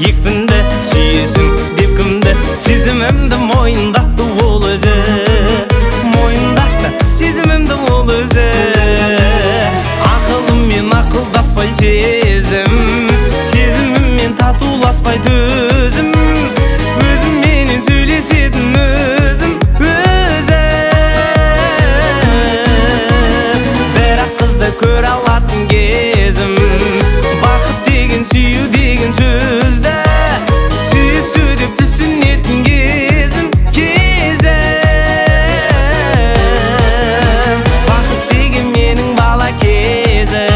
екпінді сүйесің деп кімді сезімімді мойындатты ол өзі, мойындатты сезімімді ол өзі. Ақылыммен ақылдаспай сезіміммен татуласпай төзім, өзімменен сөйлесетін өзім өзі. Бірақ қызды көре алатын кезім, бақыт деген сүю деген сөзді сүйісу деп түсінетін кезім, бақыт деген менің бала кезім.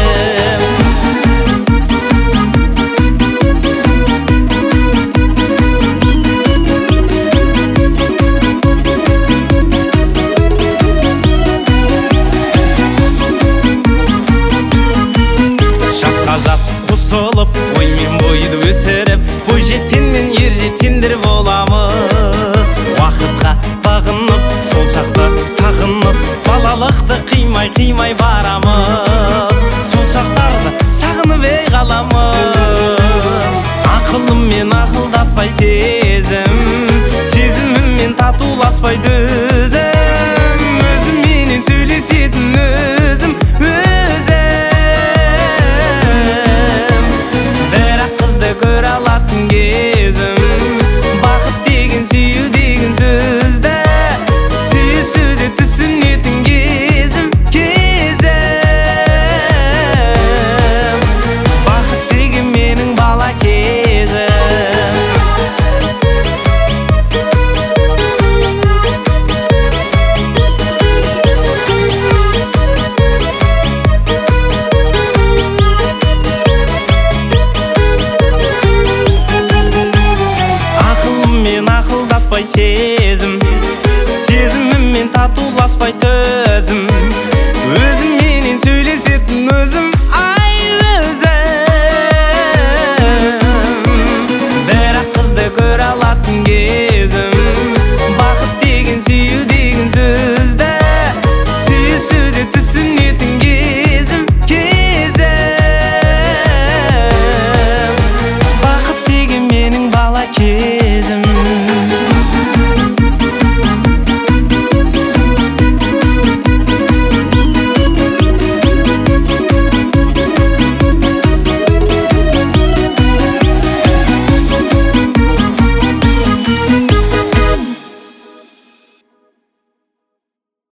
Жасқа жас қосылып, боймен бойды өсіріп, бой жеткен мен ер жеткендер боламыз. Уақытқа бағынып, сол шақты сағынып, балалықты қимай барамыз. Сол шақтарды сағынып қаламыз. Ақылыммен ақылдаспай сезіміммен татуласпай төзім,